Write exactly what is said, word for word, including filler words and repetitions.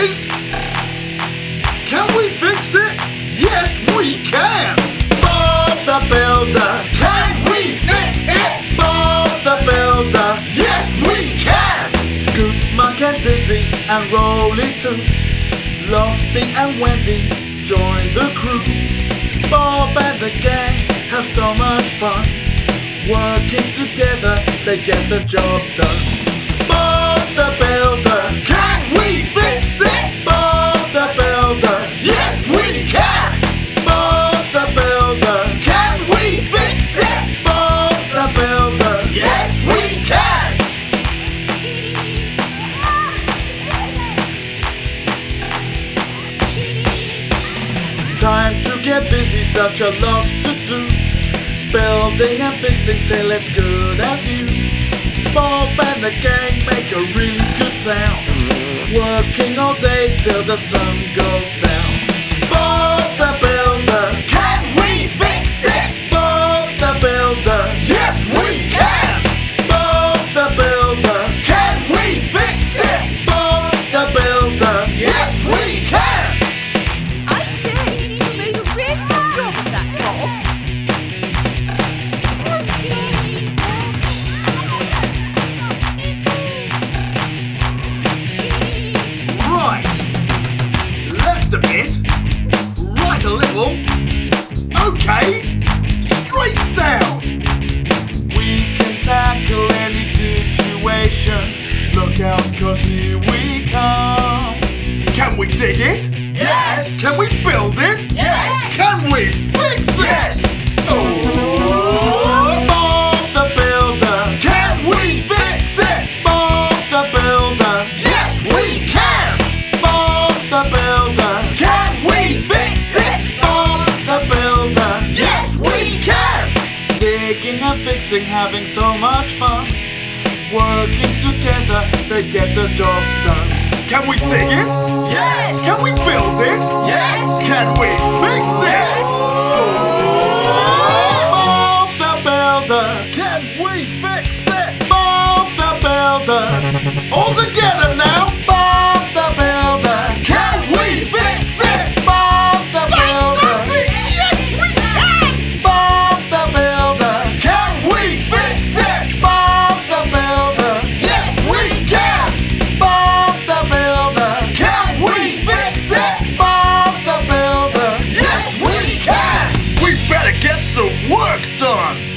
is, can we fix it? Yes, we can. Bob the Builder, can we fix it? Bob the Builder, yes, we can. Scoop, Mark and Dizzy and Rolly too. Lofty and Wendy join the crew. Bob and the gang have so much fun. Working together, they get the job done. Bob the Builder, can we fix it? Bob the Builder, yes we can. Bob the Builder, can we fix it? Bob the Builder, yes we can. Time to get busy, such a lot to do. Building and fixing till it's good as new. Bob and the gang make a really good sound. Working all day till the sun goes down. Bob the Builder, can we fix it? Bob the Builder, yes we can. Bob the Builder, can we fix it? Bob the Builder, yes we can. I say, you made a really good job of that, Bob. Right, left a bit, right a little, okay, straight down. We can tackle any situation, look out cause here we come. Can we dig it? Yes! Can we build it? Yes! Can we fix it? Yes! Oh, Bob the Builder, can we fix it? Bob the Builder, yes we can. Bob the Builder, can we fix it? Bob the Builder, yes we can. Digging and fixing, having so much fun. Working together, they get the job done. Can we dig it? Yes! Can we build it? Yes! Can we fix it? Yes! Bob the Builder, can we fix it? Bob the Builder, all together now. Bob the Builder, can we fix it? Bob the Builder, Yes, we can! Bob the Builder, can we fix it? Bob the Builder, yes we can. Bob the Builder, can we fix it? Bob the Builder, yes we can. We better get some work done.